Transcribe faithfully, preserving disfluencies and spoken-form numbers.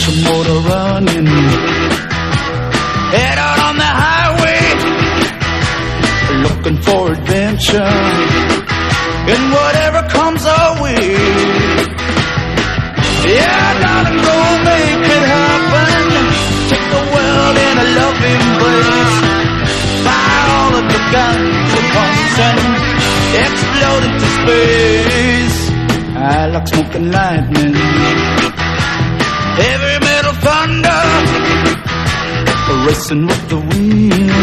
your motor running. Head out on the highway, looking for adventure, and whatever comes our way. Yeah, darling, go make it happen. Take the world in a loving embrace. Fire all of the guns and pumps and explode into space. I like smoking lightning, heavy metal thunder, racing with the wind.